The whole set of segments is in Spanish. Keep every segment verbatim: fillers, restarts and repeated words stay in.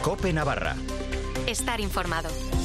COPE Navarra. Estar informado.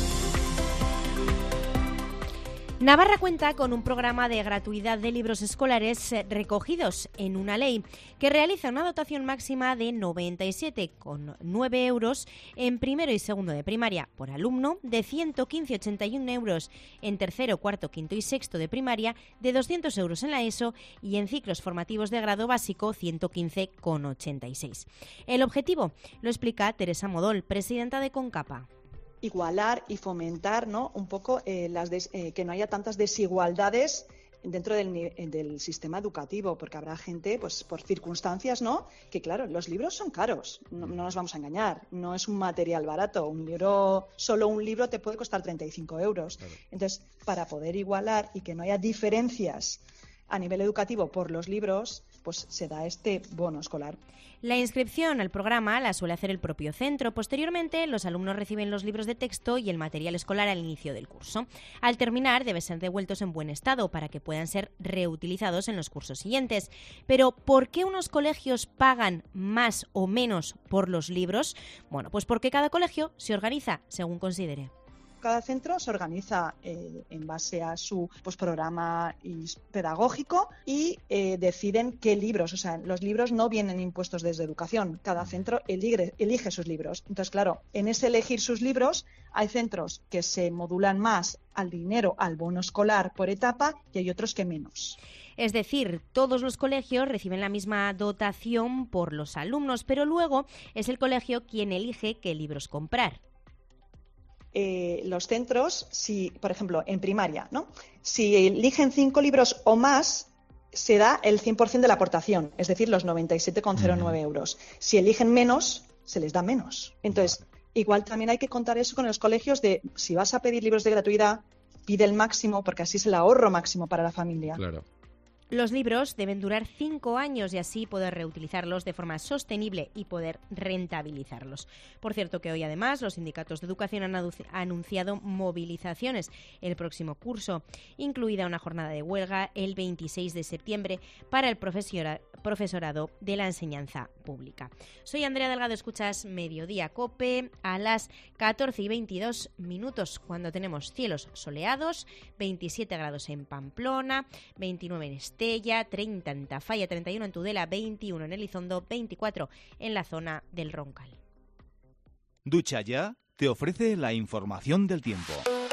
Navarra cuenta con un programa de gratuidad de libros escolares recogidos en una ley que realiza una dotación máxima de noventa y siete coma nueve euros en primero y segundo de primaria por alumno, de ciento quince coma ochenta y uno euros en tercero, cuarto, quinto y sexto de primaria, de doscientos euros en la ESO y en ciclos formativos de grado básico ciento quince coma ochenta y seis. El objetivo lo explica Teresa Modol, presidenta de CONCAPA. Igualar y fomentar, ¿no?, un poco eh, las des, eh, que no haya tantas desigualdades dentro del, del sistema educativo, porque habrá gente, pues por circunstancias, ¿no?, que claro, los libros son caros, no, no nos vamos a engañar, no es un material barato, un libro, solo un libro te puede costar treinta y cinco euros. Claro. Entonces, para poder igualar y que no haya diferencias a nivel educativo por los libros, pues se da este bono escolar. La inscripción al programa la suele hacer el propio centro. Posteriormente, los alumnos reciben los libros de texto y el material escolar al inicio del curso. Al terminar, deben ser devueltos en buen estado para que puedan ser reutilizados en los cursos siguientes. Pero, ¿por qué unos colegios pagan más o menos por los libros? Bueno, pues porque cada colegio se organiza según considere. Cada centro se organiza eh, en base a su pues, programa pedagógico y eh, deciden qué libros, o sea, los libros no vienen impuestos desde educación, cada centro elige, elige sus libros. Entonces, claro, en ese elegir sus libros hay centros que se modulan más al dinero, al bono escolar por etapa y hay otros que menos. Es decir, todos los colegios reciben la misma dotación por los alumnos, pero luego es el colegio quien elige qué libros comprar. Eh, los centros, si, por ejemplo, en primaria, ¿no?, si eligen cinco libros o más, se da el cien por ciento de la aportación, es decir, los noventa y siete coma cero nueve euros. Si eligen menos, se les da menos. Entonces, igual también hay que contar eso con los colegios de, si vas a pedir libros de gratuidad, pide el máximo, porque así es el ahorro máximo para la familia. Claro. Los libros deben durar cinco años y así poder reutilizarlos de forma sostenible y poder rentabilizarlos. Por cierto que hoy además los sindicatos de educación han anunciado movilizaciones el próximo curso, incluida una jornada de huelga el veintiséis de septiembre para el profesora, profesorado de la enseñanza pública. Soy Andrea Delgado, escuchas Mediodía COPE a las catorce y veintidós minutos cuando tenemos cielos soleados, veintisiete grados en Pamplona, veintinueve en Estella, treinta en Tafalla, treinta y uno en Tudela, veintiuno en Elizondo, veinticuatro en la zona del Roncal. Ducha Ya te ofrece la información del tiempo.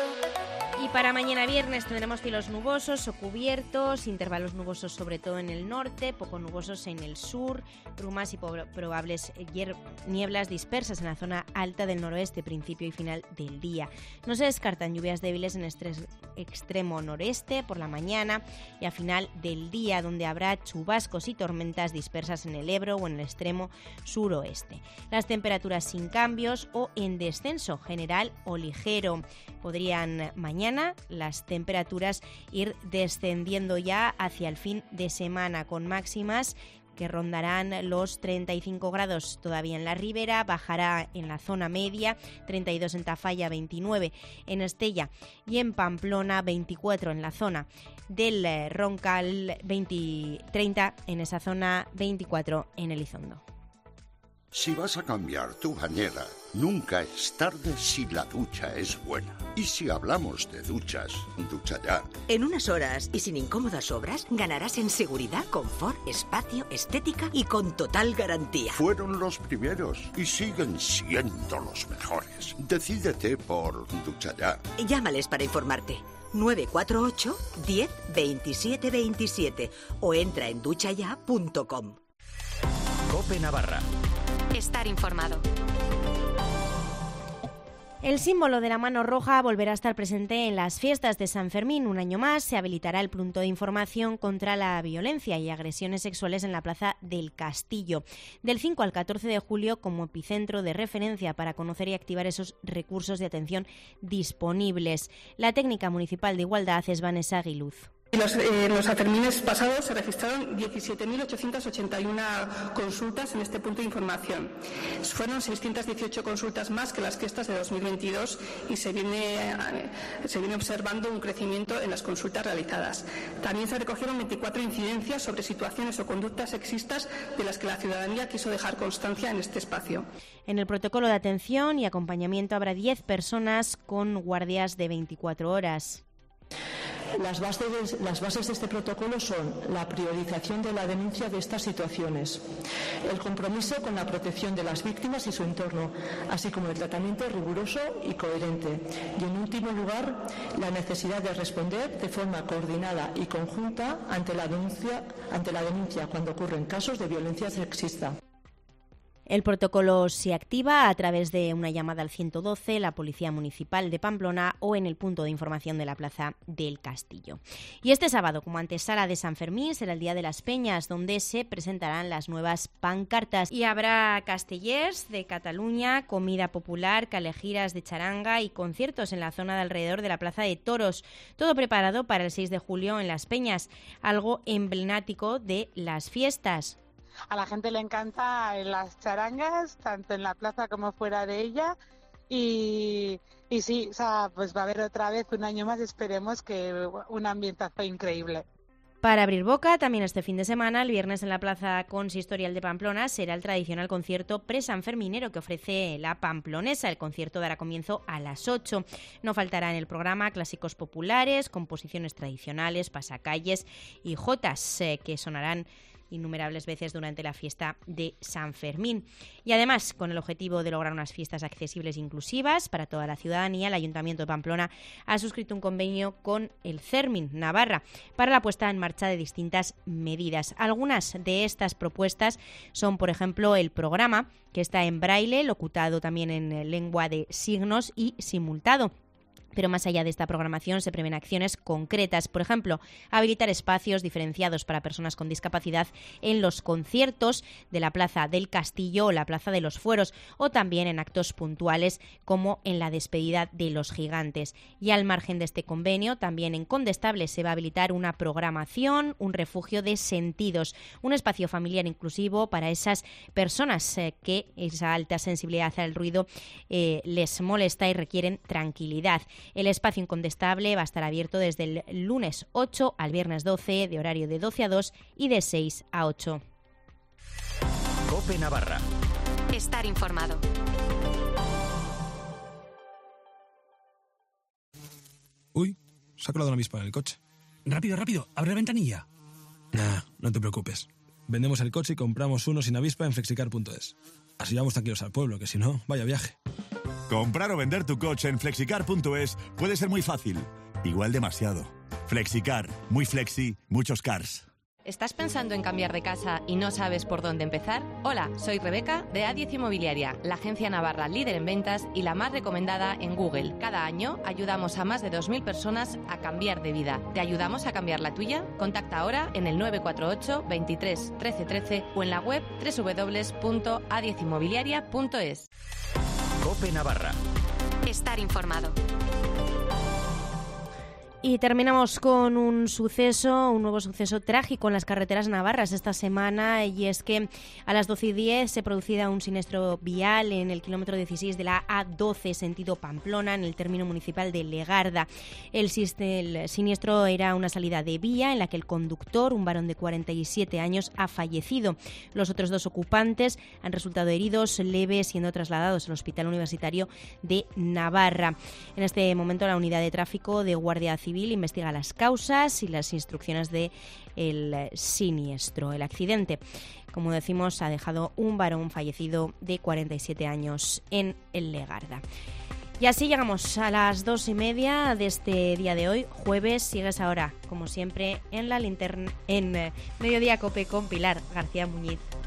Y para mañana viernes tendremos cielos nubosos o cubiertos, intervalos nubosos sobre todo en el norte, poco nubosos en el sur, brumas y probables nieblas dispersas en la zona alta del noroeste, principio y final del día. No se descartan lluvias débiles en este extremo noreste por la mañana y a final del día, donde habrá chubascos y tormentas dispersas en el Ebro o en el extremo suroeste. Las temperaturas sin cambios o en descenso general o ligero. Podrían mañana las temperaturas ir descendiendo ya hacia el fin de semana, con máximas que rondarán los treinta y cinco grados todavía en la ribera, bajará en la zona media, treinta y dos en Tafalla, veintinueve en Estella y en Pamplona, veinticuatro en la zona del Roncal, veinte, treinta en esa zona, veinticuatro en Elizondo. Si vas a cambiar tu bañera, nunca es tarde si la ducha es buena. Y si hablamos de duchas, Ducha Ya. En unas horas y sin incómodas obras, ganarás en seguridad, confort, espacio, estética y con total garantía. Fueron los primeros y siguen siendo los mejores. Decídete por Ducha Ya. Llámales para informarte. nueve cuatro ocho, diez, veintisiete veintisiete o entra en ducha ya punto com. COPE Navarra. Estar informado. El símbolo de la mano roja volverá a estar presente en las fiestas de San Fermín. Un año más se habilitará el punto de información contra la violencia y agresiones sexuales en la Plaza del Castillo. Del cinco al catorce de julio como epicentro de referencia para conocer y activar esos recursos de atención disponibles. La técnica municipal de igualdad es Vanessa Aguiluz. Los, eh, los Sanfermines pasados se registraron diecisiete mil ochocientas ochenta y una consultas en este punto de información. Fueron seiscientas dieciocho consultas más que las fiestas de dos mil veintidós y se viene, eh, se viene observando un crecimiento en las consultas realizadas. También se recogieron veinticuatro incidencias sobre situaciones o conductas sexistas de las que la ciudadanía quiso dejar constancia en este espacio. En el protocolo de atención y acompañamiento habrá diez personas con guardias de veinticuatro horas. Las bases, las bases de este protocolo son la priorización de la denuncia de estas situaciones, el compromiso con la protección de las víctimas y su entorno, así como el tratamiento riguroso y coherente. Y, en último lugar, la necesidad de responder de forma coordinada y conjunta ante la denuncia, ante la denuncia cuando ocurren casos de violencia sexista. El protocolo se activa a través de una llamada al ciento doce, la Policía Municipal de Pamplona o en el punto de información de la Plaza del Castillo. Y este sábado, como antesala de San Fermín, será el Día de las Peñas, donde se presentarán las nuevas pancartas. Y habrá castellers de Cataluña, comida popular, calejiras de charanga y conciertos en la zona de alrededor de la Plaza de Toros. Todo preparado para el seis de julio en Las Peñas, algo emblemático de las fiestas. A la gente le encanta las charangas, tanto en la plaza como fuera de ella. Y, y sí, o sea, pues va a haber otra vez un año más, esperemos que un ambientazo increíble. Para abrir boca, también este fin de semana, el viernes en la Plaza Consistorial de Pamplona, será el tradicional concierto pre-sanferminero que ofrece la Pamplonesa. El concierto dará comienzo a las ocho. No faltará en el programa clásicos populares, composiciones tradicionales, pasacalles y jotas eh, que sonarán innumerables veces durante la fiesta de San Fermín. Y además, con el objetivo de lograr unas fiestas accesibles e inclusivas para toda la ciudadanía, el Ayuntamiento de Pamplona ha suscrito un convenio con el CERMIN Navarra para la puesta en marcha de distintas medidas. Algunas de estas propuestas son, por ejemplo, el programa, que está en braille, locutado también en lengua de signos y simultado. Pero más allá de esta programación se prevén acciones concretas, por ejemplo, habilitar espacios diferenciados para personas con discapacidad en los conciertos de la Plaza del Castillo o la Plaza de los Fueros, o también en actos puntuales como en la despedida de los Gigantes. Y al margen de este convenio, también en Condestable se va a habilitar una programación, un refugio de sentidos, un espacio familiar inclusivo para esas personas eh, que esa alta sensibilidad al ruido eh, les molesta y requieren tranquilidad. El espacio incontestable va a estar abierto desde el lunes ocho al viernes doce, de horario de doce a dos y de seis a ocho. COPE Navarra. Estar informado. Uy, se ha colado una avispa en el coche. Rápido, rápido, abre la ventanilla. Nah, no te preocupes. Vendemos el coche y compramos uno sin avispa en flexicar punto es. Así vamos tranquilos al pueblo, que si no, vaya viaje. Comprar o vender tu coche en flexicar punto es puede ser muy fácil, igual demasiado. Flexicar, muy flexi, muchos cars. ¿Estás pensando en cambiar de casa y no sabes por dónde empezar? Hola, soy Rebeca de A diez Inmobiliaria, la agencia navarra líder en ventas y la más recomendada en Google. Cada año ayudamos a más de dos mil personas a cambiar de vida. ¿Te ayudamos a cambiar la tuya? Contacta ahora en el nueve cuatro ocho, veintitrés, trece trece o en la web doble u doble u doble u punto a diez inmobiliaria punto es. COPE Navarra. Estar informado. Y terminamos con un suceso, un nuevo suceso trágico en las carreteras navarras esta semana, y es que a las doce y diez se producía un siniestro vial en el kilómetro dieciséis de la A doce sentido Pamplona, en el término municipal de Legarda. El, el siniestro era una salida de vía en la que el conductor, un varón de cuarenta y siete años, ha fallecido. Los otros dos ocupantes han resultado heridos leves, siendo trasladados al Hospital Universitario de Navarra. En este momento la unidad de tráfico de Guardia Civil investiga las causas y las instrucciones del siniestro. El accidente, como decimos, ha dejado un varón fallecido de cuarenta y siete años en el Legarda. Y así llegamos a las dos y media de este día de hoy, jueves. Sigues ahora, como siempre, en la linterna, en Mediodía Cope con Pilar García Muñiz.